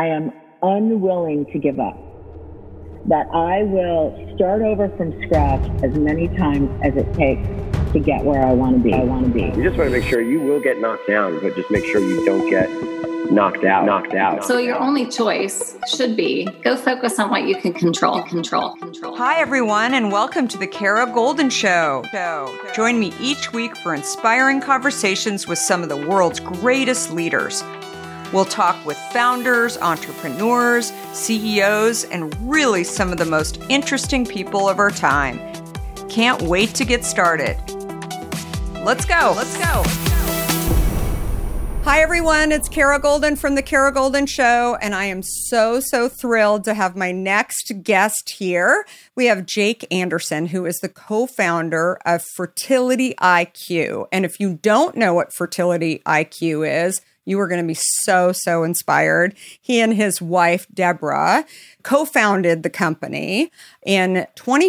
I am unwilling to give up, that I will start over from scratch as many times as it takes to get where I want to be. You just want to make sure you will get knocked down, but just make sure you don't get knocked out. So your only choice should be go focus on what you can control. Hi, everyone, and welcome to the Kara Goldin Show. Join me each week for inspiring conversations with some of the world's greatest leaders. We'll talk with founders, entrepreneurs, CEOs, and really some of the most interesting people of our time. Can't wait to get started. Let's go. Hi, everyone. It's Kara Goldin from The Kara Goldin Show, and I am so thrilled to have my next guest here. We have Jake Anderson, who is the co-founder of Fertility IQ. And if you don't know what Fertility IQ is, you are going to be so inspired. He and his wife, Deborah, co-founded the company in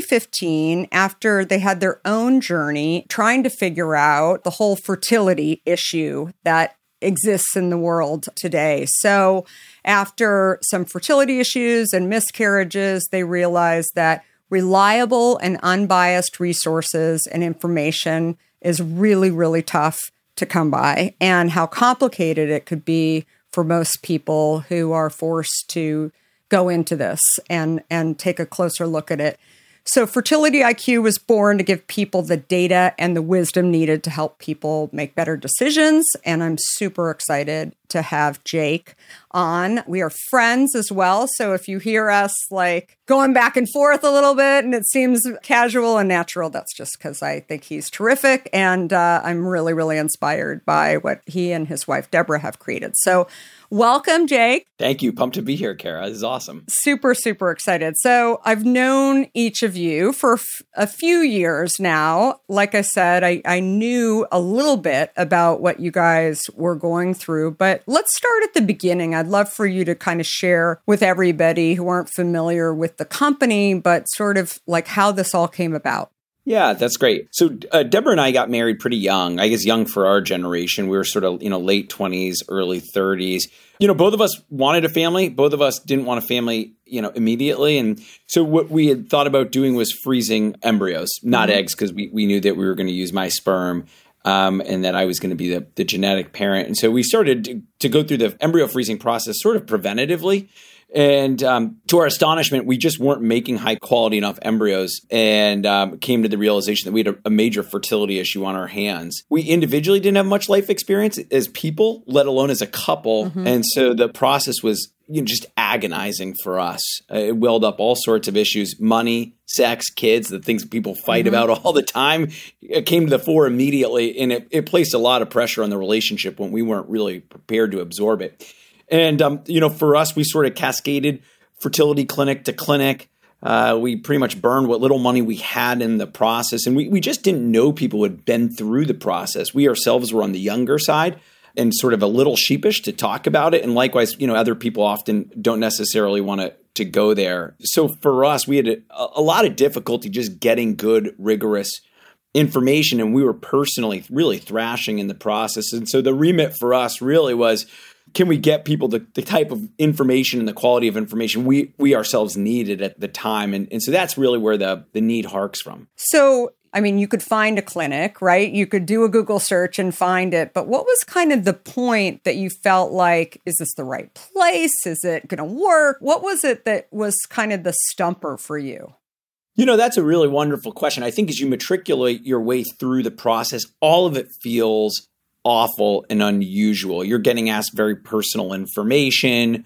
2015 after they had their own journey trying to figure out the whole fertility issue that exists in the world today. So after some fertility issues and miscarriages, they realized that reliable and unbiased resources and information is really tough to come by, and how complicated it could be for most people who are forced to go into this and take a closer look at it. So Fertility IQ was born to give people the data and the wisdom needed to help people make better decisions. And I'm super excited to have Jake on. We are friends as well. So if you hear us like going back and forth a little bit and it seems casual and natural, that's just because I think he's terrific. And I'm really inspired by what he and his wife, Deborah, have created. So welcome, Jake. Thank you. Pumped to be here, Kara. This is awesome. Super excited. So I've known each of you for a few years now. Like I said, I knew a little bit about what you guys were going through, but let's start at the beginning. I'd love for you to kind of share with everybody who aren't familiar with the company, but sort of like how this all came about. Yeah, that's great. So Deborah and I got married pretty young. I guess young for our generation. We were sort of, late 20s, early 30s. Both of us wanted a family. Both of us didn't want a family, immediately. And so what we had thought about doing was freezing embryos, not eggs, because we knew that we were going to use my sperm and that I was going to be the genetic parent. And so we started to go through the embryo freezing process sort of preventatively. And to our astonishment, we just weren't making high quality enough embryos, and came to the realization that we had a major fertility issue on our hands. We individually didn't have much life experience as people, let alone as a couple. And so the process was just agonizing for us. It welled up all sorts of issues: money, sex, kids, the things people fight about all the time. It came to the fore immediately, and it placed a lot of pressure on the relationship when we weren't really prepared to absorb it. And, for us, we sort of cascaded fertility clinic to clinic. We pretty much burned what little money we had in the process. And we just didn't know people who had been through the process. We ourselves were on the younger side and sort of a little sheepish to talk about it. And likewise, other people often don't necessarily want to go there. So for us, we had a lot of difficulty just getting good, rigorous information. And we were personally really thrashing in the process. And so the remit for us really was, can we get people the type of information and the quality of information we ourselves needed at the time? And so that's really where the need harks from. So, you could find a clinic, right? You could do a Google search and find it. But what was kind of the point that you felt like, is this the right place? Is it going to work? What was it that was kind of the stumper for you? That's a really wonderful question. I think as you matriculate your way through the process, all of it feels awful and unusual. You're getting asked very personal information,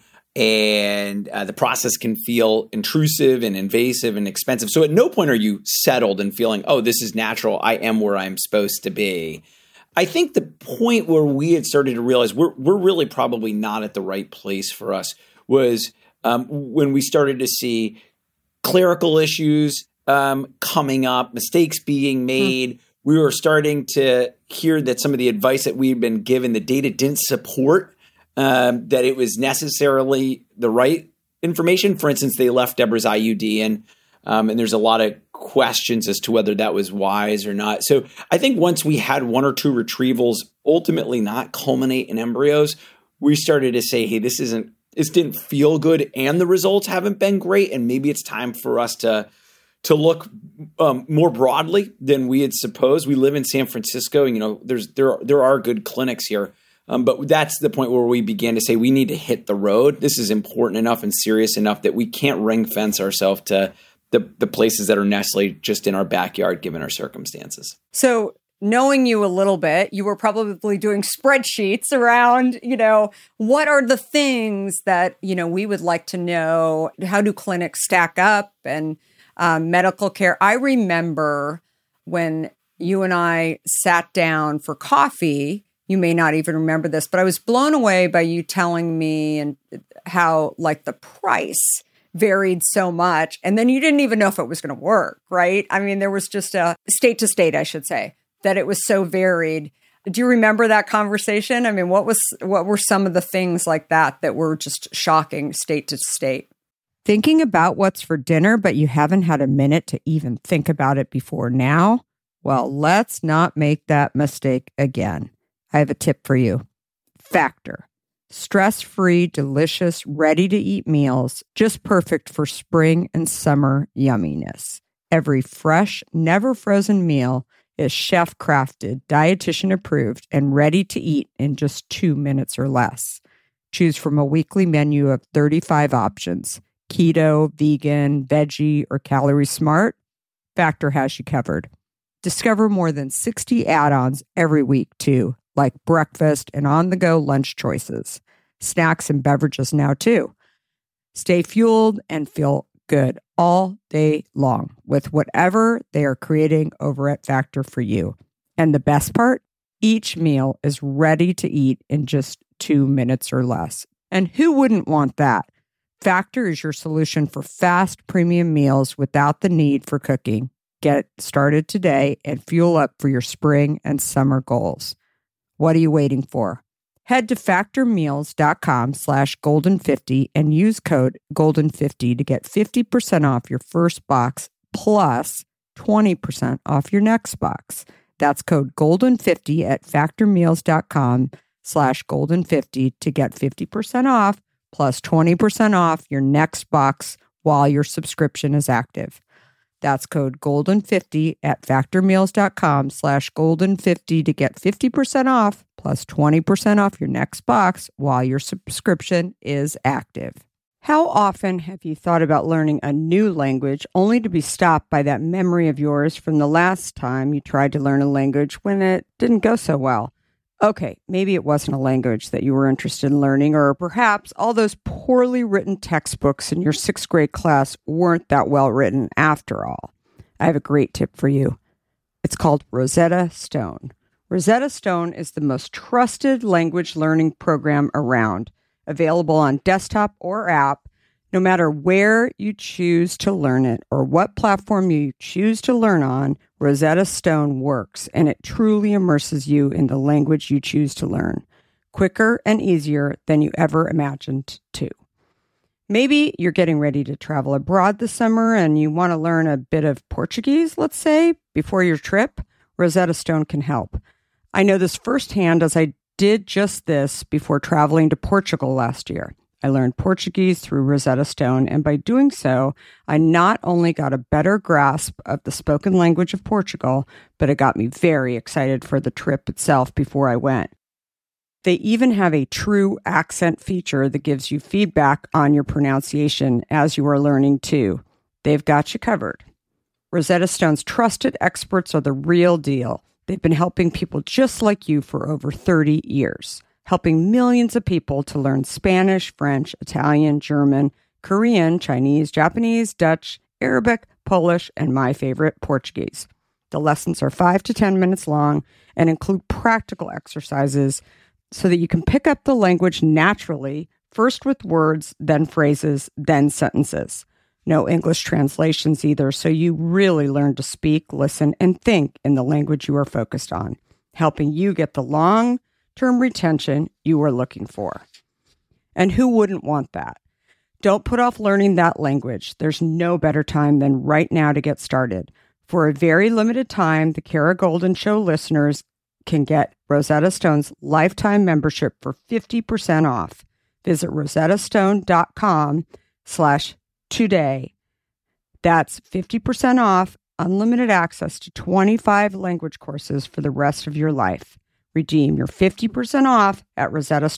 and the process can feel intrusive and invasive and expensive. So at no point are you settled and feeling, oh, this is natural. I am where I'm supposed to be. I think the point where we had started to realize we're really probably not at the right place for us was when we started to see clerical issues coming up, mistakes being made. We were starting to hear that some of the advice that we had been given, the data didn't support that it was necessarily the right information. For instance, they left Deborah's IUD in, and there's a lot of questions as to whether that was wise or not. So I think once we had one or two retrievals ultimately not culminate in embryos, we started to say, hey, this isn't this didn't feel good and the results haven't been great. And maybe it's time for us to look more broadly than we had supposed. We live in San Francisco, and, there are good clinics here. But that's the point where we began to say we need to hit the road. This is important enough and serious enough that we can't ring fence ourselves to the places that are necessarily just in our backyard, given our circumstances. So knowing you a little bit, you were probably doing spreadsheets around, what are the things that, we would like to know? How do clinics stack up and medical care? I remember when you and I sat down for coffee. You may not even remember this, but I was blown away by you telling me and how the price varied so much. And then you didn't even know if it was going to work, right? I mean, there was just a state to state, I should say, that it was so varied. Do you remember that conversation? I mean, what were some of the things like that were just shocking state to state? Thinking about what's for dinner, but you haven't had a minute to even think about it before now? Well, let's not make that mistake again. I have a tip for you. Factor. Stress-free, delicious, ready-to-eat meals, just perfect for spring and summer yumminess. Every fresh, never frozen meal is chef-crafted, dietitian-approved, and ready to eat in just 2 minutes or less. Choose from a weekly menu of 35 options. Keto, vegan, veggie, or calorie smart, Factor has you covered. Discover more than 60 add-ons every week, too, like breakfast and on-the-go lunch choices. Snacks and beverages now, too. Stay fueled and feel good all day long with whatever they are creating over at Factor for you. And the best part? Each meal is ready to eat in just 2 minutes or less. And who wouldn't want that? Factor is your solution for fast premium meals without the need for cooking. Get started today and fuel up for your spring and summer goals. What are you waiting for? Head to factormeals.com/golden50 and use code golden50 to get 50% off your first box plus 20% off your next box. That's code golden50 at factormeals.com/golden50 to get 50% off plus 20% off your next box while your subscription is active. That's code golden50 at factormeals.com/golden50 to get 50% off plus 20% off your next box while your subscription is active. How often have you thought about learning a new language only to be stopped by that memory of yours from the last time you tried to learn a language when it didn't go so well? Okay, maybe it wasn't a language that you were interested in learning, or perhaps all those poorly written textbooks in your 6th grade class weren't that well written after all. I have a great tip for you. It's called Rosetta Stone. Rosetta Stone is the most trusted language learning program around, available on desktop or app, no matter where you choose to learn it or what platform you choose to learn on. Rosetta Stone works, and it truly immerses you in the language you choose to learn, quicker and easier than you ever imagined to. Maybe you're getting ready to travel abroad this summer and you want to learn a bit of Portuguese, let's say, before your trip. Rosetta Stone can help. I know this firsthand as I did just this before traveling to Portugal last year. I learned Portuguese through Rosetta Stone, and by doing so, I not only got a better grasp of the spoken language of Portugal, but it got me very excited for the trip itself before I went. They even have a true accent feature that gives you feedback on your pronunciation as you are learning too. They've got you covered. Rosetta Stone's trusted experts are the real deal. They've been helping people just like you for over 30 years. Helping millions of people to learn Spanish, French, Italian, German, Korean, Chinese, Japanese, Dutch, Arabic, Polish, and my favorite, Portuguese. The lessons are 5 to 10 minutes long and include practical exercises so that you can pick up the language naturally, first with words, then phrases, then sentences. No English translations either, so you really learn to speak, listen, and think in the language you are focused on, helping you get the long-term retention you are looking for. And who wouldn't want that? Don't put off learning that language. There's no better time than right now to get started. For a very limited time, the Kara Golden Show listeners can get Rosetta Stone's lifetime membership for 50% off. Visit rosettastone.com/today. That's 50% off unlimited access to 25 language courses for the rest of your life. Redeem your 50% off at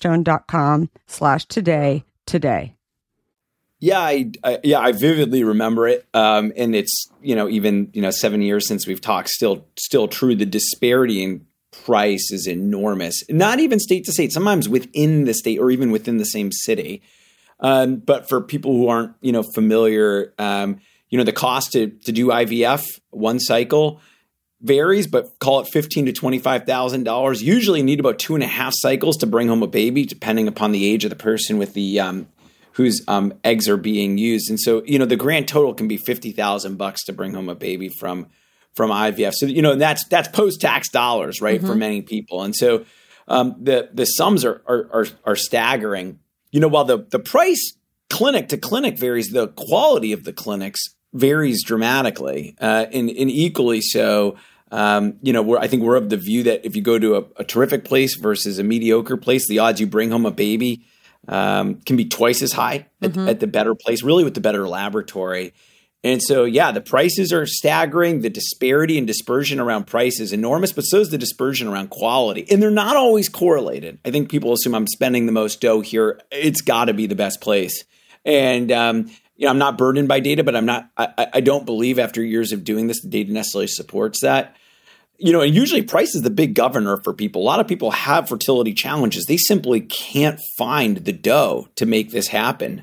rosettastone.com/today today. Yeah, I vividly remember it. And it's, even, 7 years since we've talked, still true. The disparity in price is enormous, not even state to state, sometimes within the state or even within the same city. But for people who aren't, familiar, the cost to do IVF, one cycle varies, but call it $15,000 to $25,000. Usually need about 2.5 cycles to bring home a baby, depending upon the age of the person with the whose eggs are being used. And so, the grand total can be $50,000 to bring home a baby from IVF. So, that's post-tax dollars, right, for many people. And so the sums are staggering. While the price clinic to clinic varies, the quality of the clinics varies dramatically, and equally so. I think we're of the view that if you go to a terrific place versus a mediocre place, the odds you bring home a baby can be twice as high at the better place, really with the better laboratory. And so, the prices are staggering. The disparity and dispersion around price is enormous, but so is the dispersion around quality. And they're not always correlated. I think people assume I'm spending the most dough here. It's got to be the best place. And, I'm not burdened by data, but I don't believe after years of doing this, the data necessarily supports that. And usually price is the big governor for people. A lot of people have fertility challenges. They simply can't find the dough to make this happen.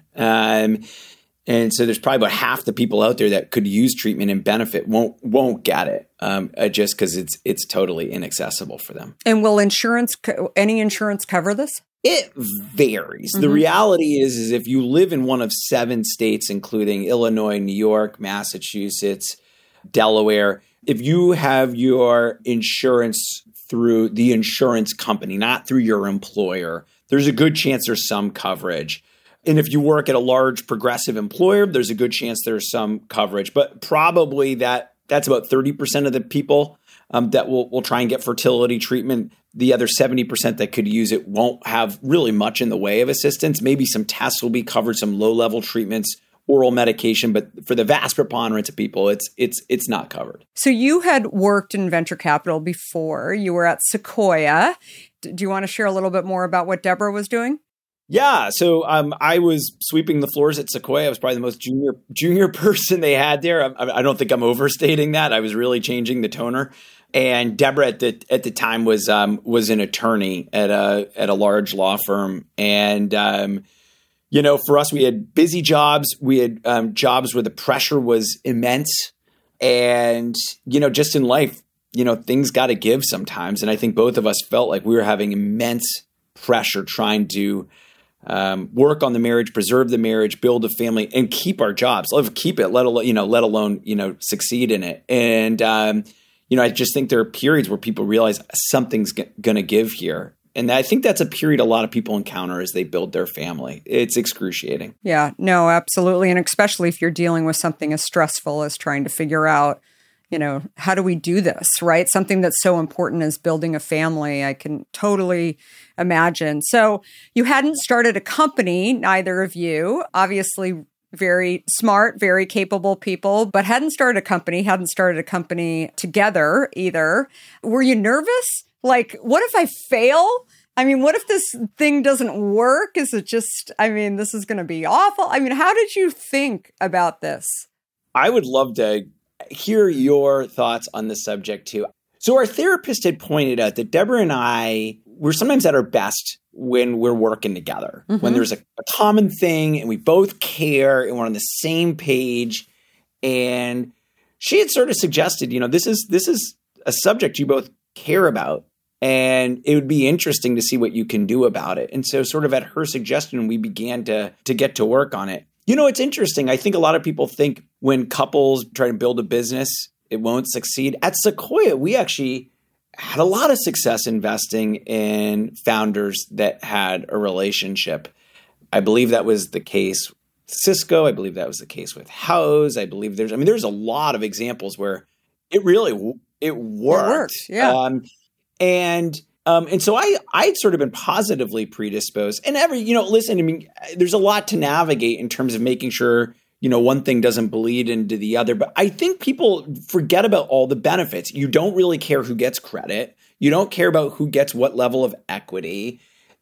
And so there's probably about half the people out there that could use treatment and benefit won't get it just because it's totally inaccessible for them. And will any insurance cover this? It varies. The reality is if you live in one of 7 states, including Illinois, New York, Massachusetts, Delaware, if you have your insurance through the insurance company, not through your employer, there's a good chance there's some coverage. And if you work at a large progressive employer, there's a good chance there's some coverage. But probably that's about 30% of the people that will try and get fertility treatment. The other 70% that could use it won't have really much in the way of assistance. Maybe some tests will be covered, some low-level treatments, oral medication, but for the vast preponderance of people, it's not covered. So you had worked in venture capital before. You were at Sequoia. Do you want to share a little bit more about what Deborah was doing? Yeah, so I was sweeping the floors at Sequoia. I was probably the most junior person they had there. I don't think I'm overstating that. I was really changing the toner. And Deborah at the time was an attorney at a large law firm. And for us, we had busy jobs. We had jobs where the pressure was immense. And just in life, things got to give sometimes. And I think both of us felt like we were having immense pressure trying to work on the marriage, preserve the marriage, build a family, and keep our jobs. Keep it, let alone succeed in it. And I just think there are periods where people realize something's going to give here. And I think that's a period a lot of people encounter as they build their family. It's excruciating. Yeah, no, absolutely. And especially if you're dealing with something as stressful as trying to figure out, how do we do this, right? Something that's so important as building a family, I can totally imagine. So you hadn't started a company, neither of you, obviously very smart, very capable people, but hadn't started a company together either. Were you nervous? Like, what if I fail? I mean, what if this thing doesn't work? Is it just, this is going to be awful. How did you think about this? I would love to hear your thoughts on the subject too. So our therapist had pointed out that Deborah and I, we're sometimes at our best when we're working together, when there's a common thing and we both care and we're on the same page. And she had sort of suggested, this is a subject you both care about. And it would be interesting to see what you can do about it. And so sort of at her suggestion, we began to get to work on it. It's interesting. I think a lot of people think when couples try to build a business, it won't succeed. At Sequoia, we actually had a lot of success investing in founders that had a relationship. I believe that was the case with Cisco. I believe that was the case with Houzz. I believe there's a lot of examples where it worked. Yeah. And And so I'd sort of been positively predisposed. And listen, I mean, there's a lot to navigate in terms of making sure, one thing doesn't bleed into the other. But I think people forget about all the benefits. You don't really care who gets credit. You don't care about who gets what level of equity.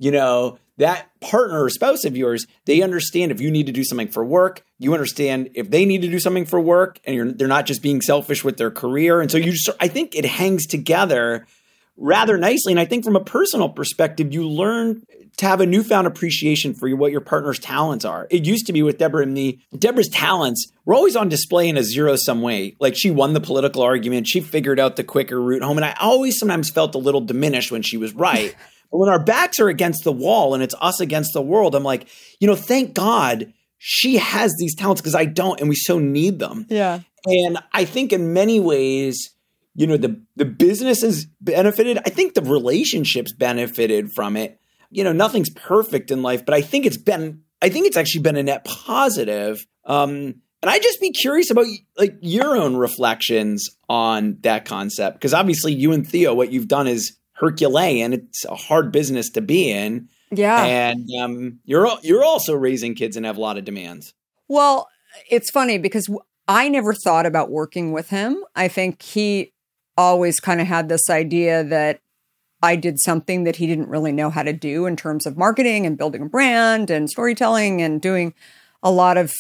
That partner or spouse of yours, they understand if you need to do something for work. You understand if they need to do something for work, and they're not just being selfish with their career. And so I think it hangs together rather nicely. And I think from a personal perspective, you learn to have a newfound appreciation for what your partner's talents are. It used to be with Deborah and me. Deborah's talents were always on display in a zero-sum way. Like, she won the political argument. She figured out the quicker route home. And I always sometimes felt a little diminished when she was right. But when our backs are against the wall and it's us against the world, I'm like, thank God she has these talents, because I don't, and we so need them. Yeah. And I think in many ways, the business has benefited. I think the relationships benefited from it. Nothing's perfect in life, but I think it's actually been a net positive. And I'd just be curious about your own reflections on that concept, because obviously you and Theo, what you've done is Herculean. It's a hard business to be in. Yeah. And you're also raising kids and have a lot of demands. Well, it's funny because I never thought about working with him. I think he always kind of had this idea that I did something that he didn't really know how to do in terms of marketing and building a brand and storytelling and doing a lot of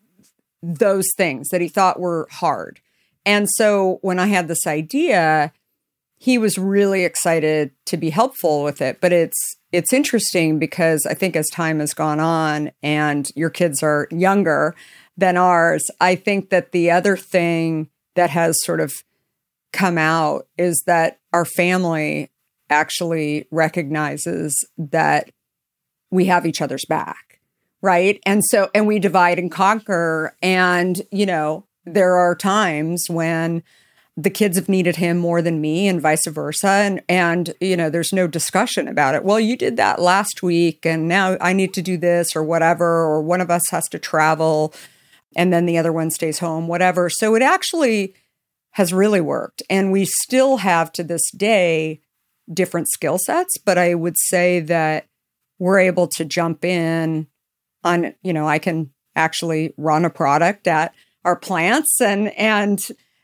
those things that he thought were hard. And so when I had this idea, he was really excited to be helpful with it. But it's interesting because I think as time has gone on and your kids are younger than ours, I think that the other thing that has sort of come out is that our family actually recognizes that we have each other's back, right? And we divide and conquer. And, there are times when the kids have needed him more than me and vice versa. And there's no discussion about it. Well, you did that last week and now I need to do this or whatever, or one of us has to travel and then the other one stays home, whatever. So it actually has really worked. And we still have to this day different skill sets, but I would say that we're able to jump in on, I can actually run a product at our plants and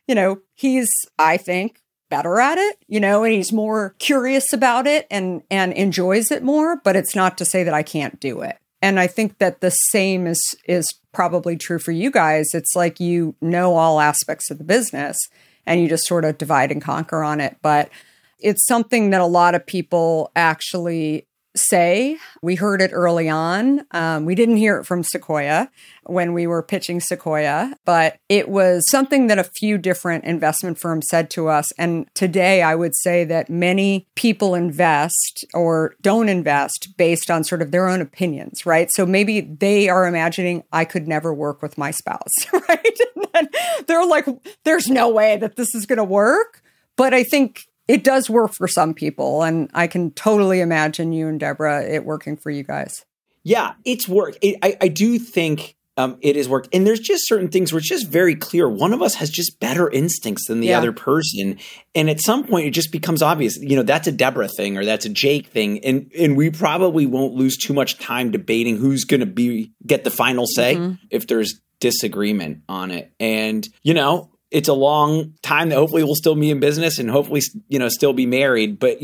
he's, I think, better at it, and he's more curious about it and enjoys it more, but it's not to say that I can't do it. And I think that the same is probably true for you guys. It's like, all aspects of the business and you just sort of divide and conquer on it. But it's something that a lot of people actually say. We heard it early on. We didn't hear it from Sequoia when we were pitching Sequoia, but it was something that a few different investment firms said to us. And today I would say that many people invest or don't invest based on sort of their own opinions, right? So maybe they are imagining I could never work with my spouse, right? And then they're like, there's no way that this is going to work. But I think it does work for some people, and I can totally imagine you and Deborah, it working for you guys. Yeah, it's worked. I do think it has worked. And there's just certain things where it's just very clear. One of us has just better instincts than the other person. And at some point, it just becomes obvious, that's a Deborah thing or that's a Jake thing. And we probably won't lose too much time debating who's going to get the final say if there's disagreement on it. And, it's a long time that hopefully we'll still be in business and hopefully, still be married. But,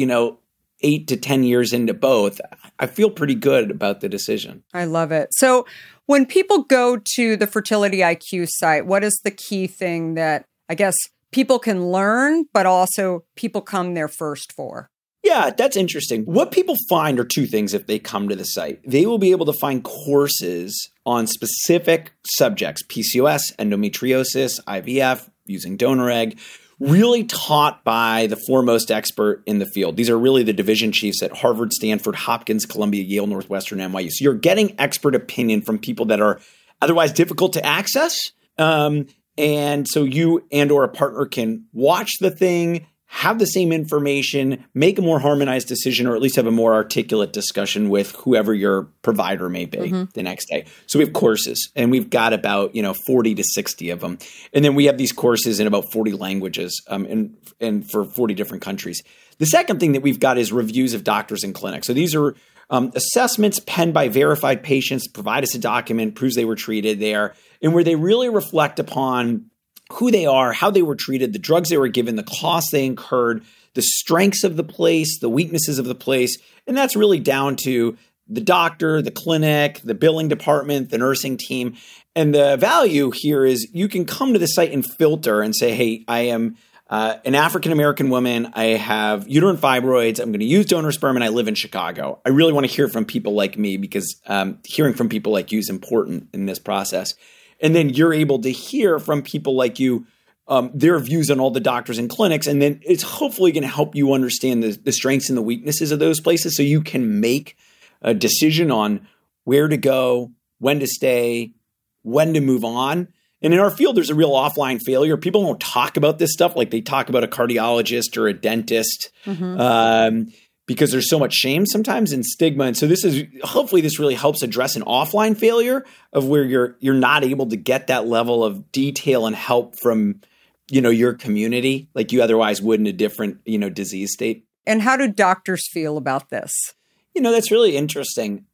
8 to 10 years into both, I feel pretty good about the decision. I love it. So when people go to the Fertility IQ site, what is the key thing that I guess people can learn, but also people come there first for? Yeah, that's interesting. What people find are two things if they come to the site. They will be able to find courses on specific subjects, PCOS, endometriosis, IVF, using donor egg, really taught by the foremost expert in the field. These are really the division chiefs at Harvard, Stanford, Hopkins, Columbia, Yale, Northwestern, NYU. So you're getting expert opinion from people that are otherwise difficult to access. And so you and or a partner can watch the thing, have the same information, make a more harmonized decision, or at least have a more articulate discussion with whoever your provider may be the next day. So we have courses, and we've got about 40 to 60 of them. And then we have these courses in about 40 languages and for 40 different countries. The second thing that we've got is reviews of doctors and clinics. So these are assessments penned by verified patients, provide us a document, proves they were treated there, and where they really reflect upon who they are, how they were treated, the drugs they were given, the costs they incurred, the strengths of the place, the weaknesses of the place. And that's really down to the doctor, the clinic, the billing department, the nursing team. And the value here is you can come to the site and filter and say, hey, I am an African-American woman. I have uterine fibroids. I'm going to use donor sperm, and I live in Chicago. I really want to hear from people like me because hearing from people like you is important in this process. And then you're able to hear from people like you, their views on all the doctors and clinics. And then it's hopefully going to help you understand the strengths and the weaknesses of those places so you can make a decision on where to go, when to stay, when to move on. And in our field, there's a real offline failure. People don't talk about this stuff like they talk about a cardiologist or a dentist. Because there's so much shame sometimes and stigma. And so hopefully this really helps address an offline failure of where you're not able to get that level of detail and help from, your community like you otherwise would in a different, disease state. And how do doctors feel about this? That's really interesting.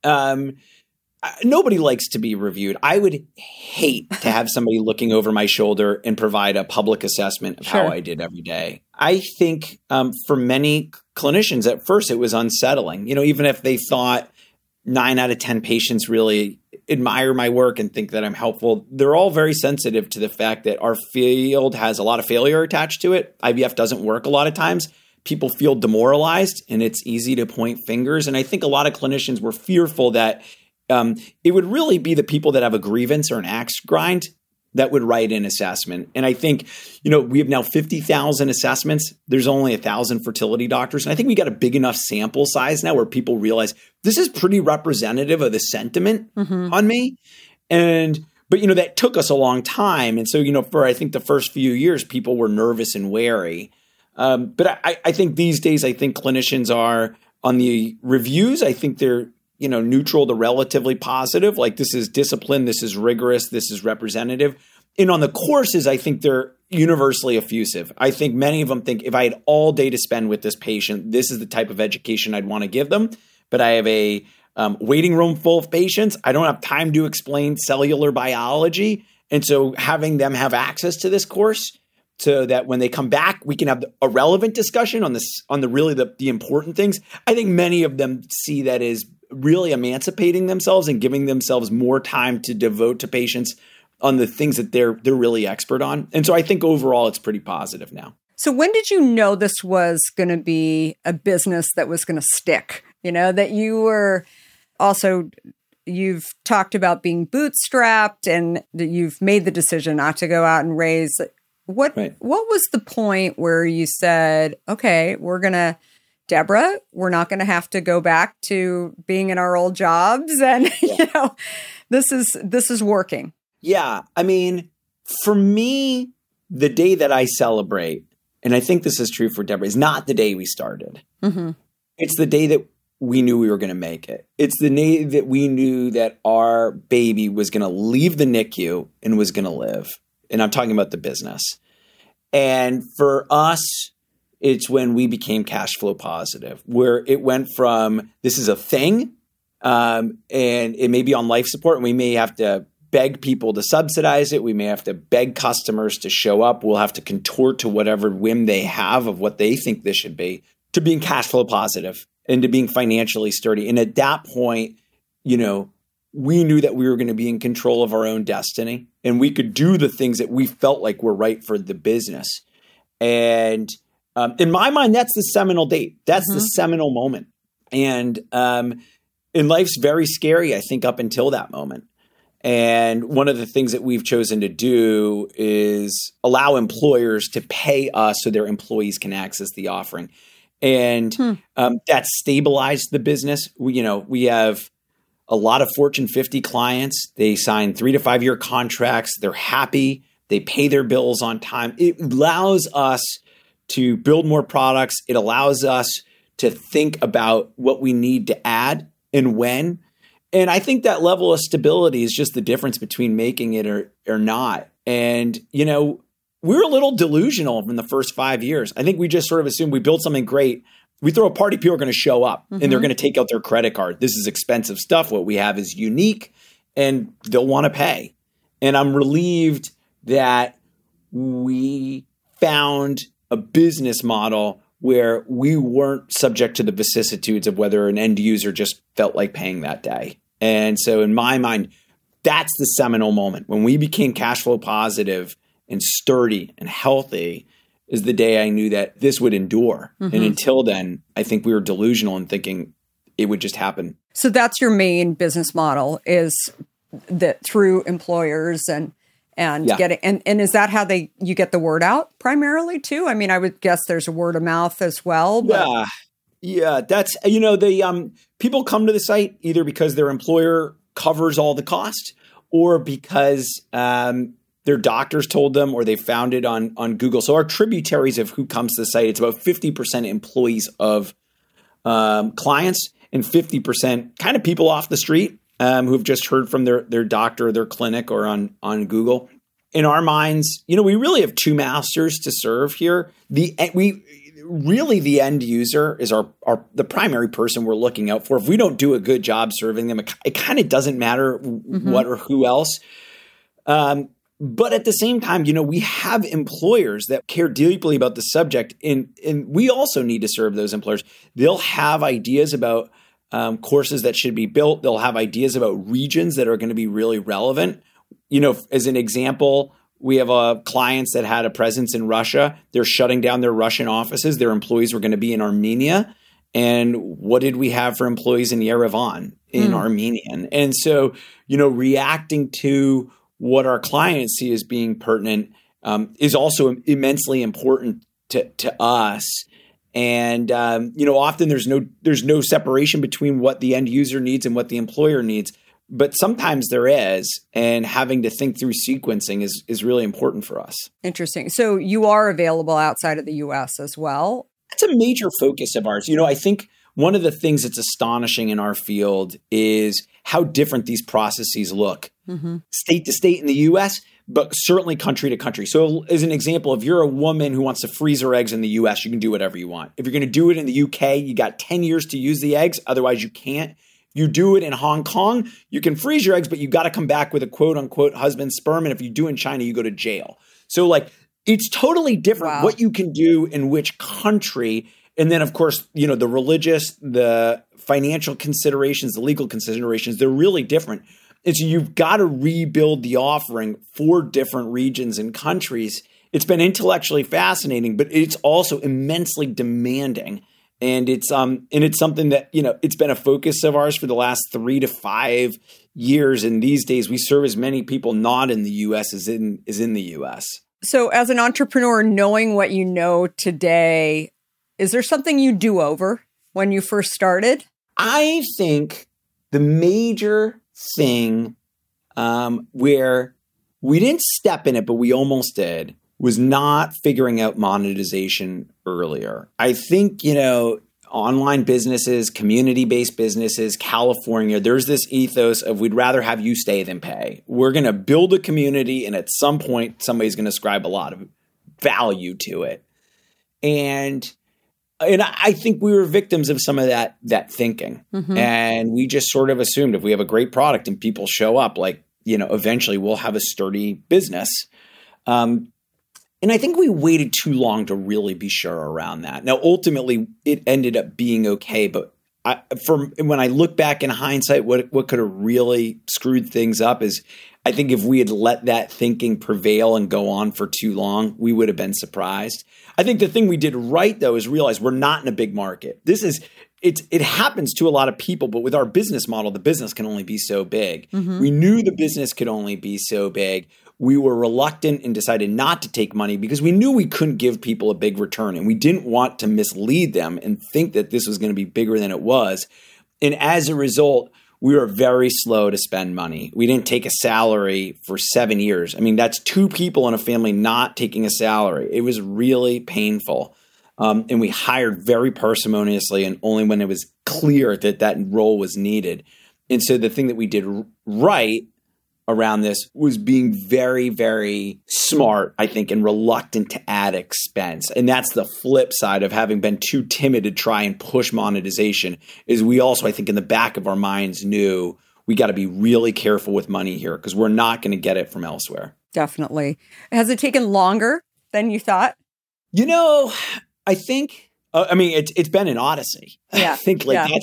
Nobody likes to be reviewed. I would hate to have somebody looking over my shoulder and provide a public assessment of how I did every day. I think for many clinicians at first, it was unsettling. Even if they thought 9 out of 10 patients really admire my work and think that I'm helpful, they're all very sensitive to the fact that our field has a lot of failure attached to it. IVF doesn't work a lot of times. People feel demoralized and it's easy to point fingers. And I think a lot of clinicians were fearful that it would really be the people that have a grievance or an axe grind that would write an assessment. And I think, we have now 50,000 assessments. There's only 1,000 fertility doctors. And I think we got a big enough sample size now where people realize this is pretty representative of the sentiment on me. But that took us a long time. And so, for I think the first few years, people were nervous and wary. But I think these days, I think clinicians are on the reviews. I think they're neutral to relatively positive, like this is discipline, this is rigorous, this is representative. And on the courses, I think they're universally effusive. I think many of them think if I had all day to spend with this patient, this is the type of education I'd want to give them. But I have a waiting room full of patients. I don't have time to explain cellular biology. And so having them have access to this course so that when they come back, we can have a relevant discussion on the important things. I think many of them see that as really emancipating themselves and giving themselves more time to devote to patients on the things that they're really expert on. And so I think overall it's pretty positive now. So when did you know this was going to be a business that was going to stick? That you were also, you've talked about being bootstrapped and that you've made the decision not to go out and raise. What was the point where you said, okay, Deborah, we're not going to have to go back to being in our old jobs. And, this is working. Yeah. I mean, for me, the day that I celebrate, and I think this is true for Deborah, is not the day we started. It's the day that we knew we were going to make it. It's the day that we knew that our baby was going to leave the NICU and was going to live. And I'm talking about the business. And for us, it's when we became cash flow positive, where it went from this is a thing and it may be on life support and we may have to beg people to subsidize it. We may have to beg customers to show up. We'll have to contort to whatever whim they have of what they think this should be, to being cash flow positive and to being financially sturdy. And at that point, we knew that we were going to be in control of our own destiny and we could do the things that we felt like were right for the business. And in my mind, that's the seminal date. That's the seminal moment. And life's very scary, I think, up until that moment. And one of the things that we've chosen to do is allow employers to pay us so their employees can access the offering. And that stabilized the business. We have a lot of Fortune 50 clients. They sign 3 to 5 year contracts. They're happy. They pay their bills on time. It allows us to build more products. It allows us to think about what we need to add and when. And I think that level of stability is just the difference between making it or not. And, you know, we're a little delusional in the first 5 years. I think we just sort of assume we build something great. We throw a party, people are going to show up and they're going to take out their credit card. This is expensive stuff. What we have is unique and they'll want to pay. And I'm relieved that we found a business model where we weren't subject to the vicissitudes of whether an end user just felt like paying that day. And so in my mind, that's the seminal moment. When we became cash flow positive and sturdy and healthy is the day I knew that this would endure. And until then, I think we were delusional in thinking it would just happen. So that's your main business model, is that through employers and getting, and is that how you get the word out primarily too? I mean, I would guess there's a word of mouth as well. But. Yeah. That's, you know, people come to the site either because their employer covers all the cost or because their doctors told them or they found it on Google. So our tributaries of who comes to the site, it's about 50% employees of clients and 50% kind of people off the street. Who've just heard from their doctor, or their clinic, or on Google. In our minds, you know, we really have two masters to serve here. The end user is the primary person we're looking out for. If we don't do a good job serving them, it kind of doesn't matter what or who else. But at the same time, you know, we have employers that care deeply about the subject, and we also need to serve those employers. They'll have ideas about courses that should be built. They'll have ideas about regions that are going to be really relevant. You know, as an example, we have clients that had a presence in Russia. They're shutting down their Russian offices. Their employees were going to be in Armenia. And what did we have for employees in Yerevan in Armenian? And so, you know, reacting to what our clients see as being pertinent is also immensely important to us. And, you know, often there's no separation between what the end user needs and what the employer needs, but sometimes there is, and having to think through sequencing is really important for us. Interesting. So you are available outside of the US as well? That's a major focus of ours. You know, I think one of the things that's astonishing in our field is how different these processes look. State to state in the US, but certainly country to country. So as an example, if you're a woman who wants to freeze her eggs in the US, you can do whatever you want. If you're going to do it in the UK, you got 10 years to use the eggs. Otherwise, you can't. You do it in Hong Kong, you can freeze your eggs, but you got to come back with a quote unquote husband's sperm. And if you do in China, you go to jail. So like, it's totally different what you can do in which country. And then, of course, you know, the religious, the financial considerations, the legal considerations, they're really different. And so you've got to rebuild the offering for different regions and countries. It's been intellectually fascinating, but it's also immensely demanding. And it's something that, you know, it's been a focus of ours for the last 3 to 5 years. And these days we serve as many people not in the US as in the US. So as an entrepreneur, knowing what you know today, is there something you do over when you first started? I think the major thing where we didn't step in it, but we almost did, was not figuring out monetization earlier. I think, you know, online businesses, community-based businesses, California, there's this ethos of we'd rather have you stay than pay. We're going to build a community, and at some point, somebody's going to ascribe a lot of value to it. And I think we were victims of some of that thinking. And we just sort of assumed if we have a great product and people show up, like, you know, eventually we'll have a sturdy business. And I think we waited too long to really be sure around that. Now, ultimately, it ended up being okay. But when I look back in hindsight, what could have really screwed things up is I think if we had let that thinking prevail and go on for too long, we would have been surprised. I think the thing we did right, though, is realize we're not in a big market. It happens to a lot of people, but with our business model, the business can only be so big. We knew the business could only be so big. We were reluctant and decided not to take money because we knew we couldn't give people a big return, and we didn't want to mislead them and think that this was going to be bigger than it was. And as a result, we were very slow to spend money. We didn't take a salary for 7 years. I mean, that's 2 people in a family not taking a salary. It was really painful. And we hired very parsimoniously and only when it was clear that that role was needed. And so the thing that we did right around this was being very, very smart, I think, and reluctant to add expense. And that's the flip side of having been too timid to try and push monetization, is we also, I think, in the back of our minds knew we got to be really careful with money here because we're not going to get it from elsewhere. Definitely. Has it taken longer than you thought? You know, I think, it's been an odyssey. Yeah. I think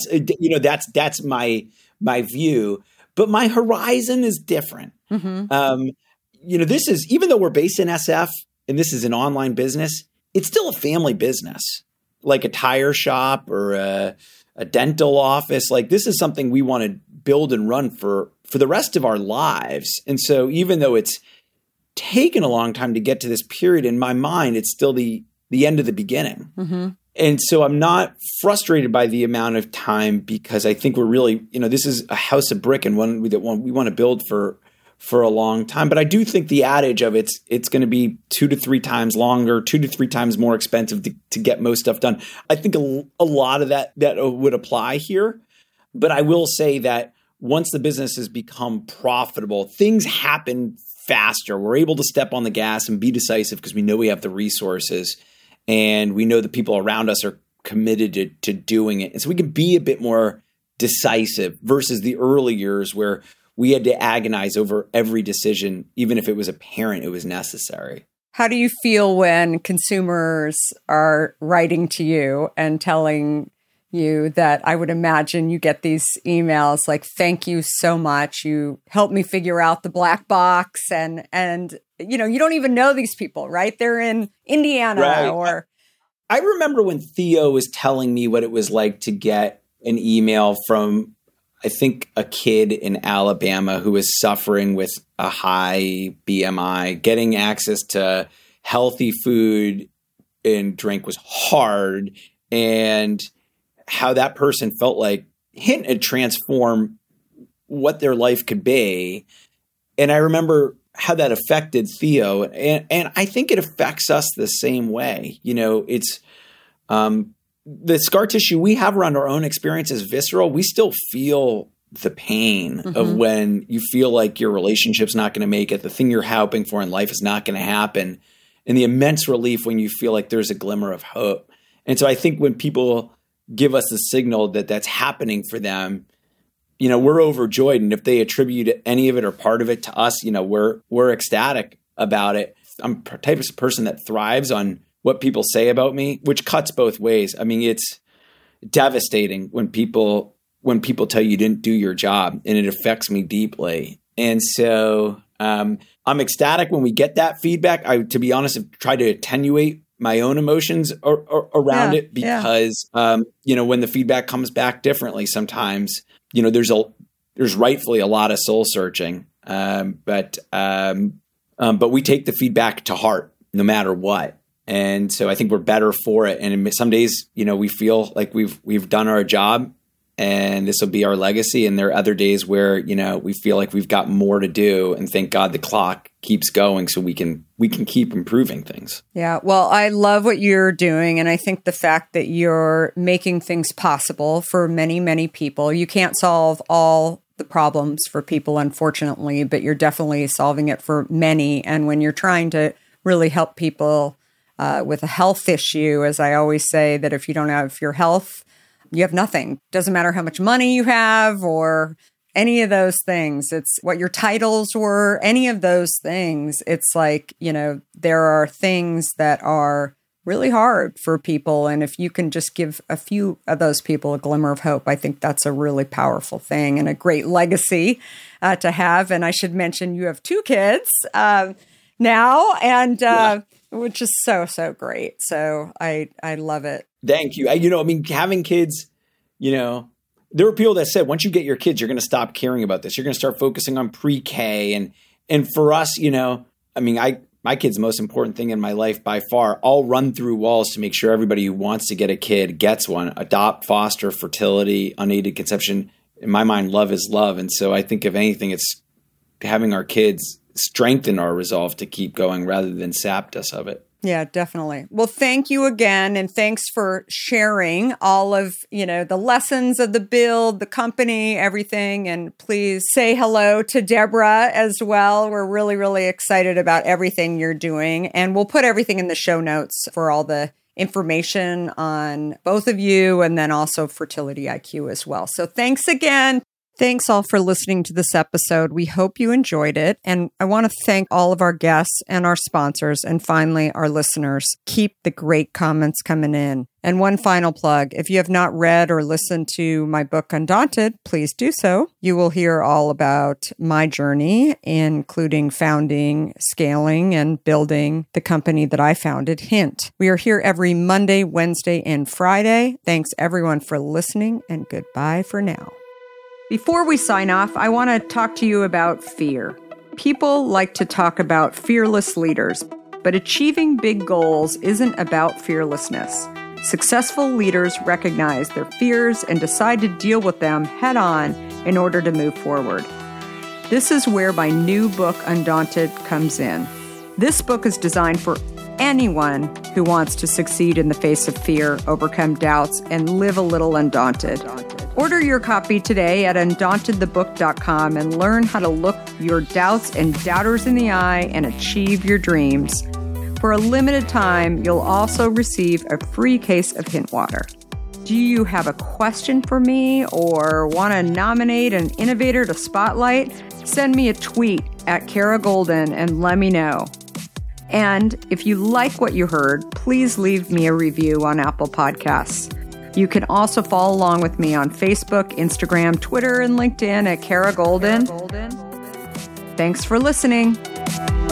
that's my view. But my horizon is different. Mm-hmm. This is, even though we're based in SF and this is an online business, it's still a family business, like a tire shop or a dental office. Like this is something we want to build and run for the rest of our lives. And so even though it's taken a long time to get to this period, in my mind, it's still the end of the beginning. Mm-hmm. And so I'm not frustrated by the amount of time because I think we're really, this is a house of brick and one that we want to build for a long time. But I do think the adage of it's going to be 2 to 3 times longer, 2 to 3 times more expensive to get most stuff done. I think a lot of that would apply here. But I will say that once the business has become profitable, things happen faster. We're able to step on the gas and be decisive because we know we have the resources. And we know the people around us are committed to doing it. And so we can be a bit more decisive versus the early years where we had to agonize over every decision, even if it was apparent it was necessary. How do you feel when consumers are writing to you and telling you that, I would imagine you get these emails like, thank you so much. You helped me figure out the black box and you don't even know these people, right? They're in Indiana right. or. I remember when Theo was telling me what it was like to get an email from, I think, a kid in Alabama who was suffering with a high BMI, getting access to healthy food and drink was hard, and how that person felt like it had transformed what their life could be. And I remember how that affected Theo. And I think it affects us the same way. It's the scar tissue we have around our own experience is visceral. We still feel the pain mm-hmm. of when you feel like your relationship's not going to make it, the thing you're hoping for in life is not going to happen, and the immense relief when you feel like there's a glimmer of hope. And so I think when people give us the signal that that's happening for them, we're overjoyed. And if they attribute any of it or part of it to us, we're ecstatic about it. I'm the type of person that thrives on what people say about me, which cuts both ways. I mean, it's devastating when people tell you didn't do your job, and it affects me deeply. And so I'm ecstatic when we get that feedback. I, to be honest, have tried to attenuate my own emotions around it because, when the feedback comes back differently, sometimes, there's rightfully a lot of soul searching, but we take the feedback to heart no matter what. And so I think we're better for it. And some days, we feel like we've done our job and this will be our legacy. And there are other days where, we feel like we've got more to do, and thank God the clock keeps going so we can keep improving things. Yeah. Well, I love what you're doing. And I think the fact that you're making things possible for many, many people, you can't solve all the problems for people, unfortunately, but you're definitely solving it for many. And when you're trying to really help people with a health issue, as I always say, that if you don't have your health, you have nothing. Doesn't matter how much money you have or any of those things. It's what your titles were, any of those things. It's like, there are things that are really hard for people. And if you can just give a few of those people a glimmer of hope, I think that's a really powerful thing and a great legacy to have. And I should mention you have 2 kids now, and which is so, so great. So I love it. Thank you. Having kids, there were people that said, once you get your kids, you're going to stop caring about this. You're going to start focusing on pre-K. And for us, my kid's the most important thing in my life by far. I'll run through walls to make sure everybody who wants to get a kid gets one. Adopt, foster, fertility, unaided conception in my mind, love is love. And so I think if anything, it's having our kids strengthen our resolve to keep going rather than sapped us of it. Yeah, definitely. Well, thank you again. And thanks for sharing all of, the lessons of the build, the company, everything. And please say hello to Deborah as well. We're really, really excited about everything you're doing. And we'll put everything in the show notes for all the information on both of you and then also Fertility IQ as well. So thanks again. Thanks all for listening to this episode. We hope you enjoyed it. And I want to thank all of our guests and our sponsors and finally our listeners. Keep the great comments coming in. And one final plug, if you have not read or listened to my book, Undaunted, please do so. You will hear all about my journey, including founding, scaling, and building the company that I founded, Hint. We are here every Monday, Wednesday, and Friday. Thanks everyone for listening, and goodbye for now. Before we sign off, I want to talk to you about fear. People like to talk about fearless leaders, but achieving big goals isn't about fearlessness. Successful leaders recognize their fears and decide to deal with them head on in order to move forward. This is where my new book, Undaunted, comes in. This book is designed for anyone who wants to succeed in the face of fear, overcome doubts, and live a little undaunted. Order your copy today at undauntedthebook.com and learn how to look your doubts and doubters in the eye and achieve your dreams. For a limited time, you'll also receive a free case of Hint water. Do you have a question for me or want to nominate an innovator to spotlight? Send me a tweet at Kara Goldin and let me know. And if you like what you heard, please leave me a review on Apple Podcasts. You can also follow along with me on Facebook, Instagram, Twitter, and LinkedIn at Kara Goldin. Thanks for listening.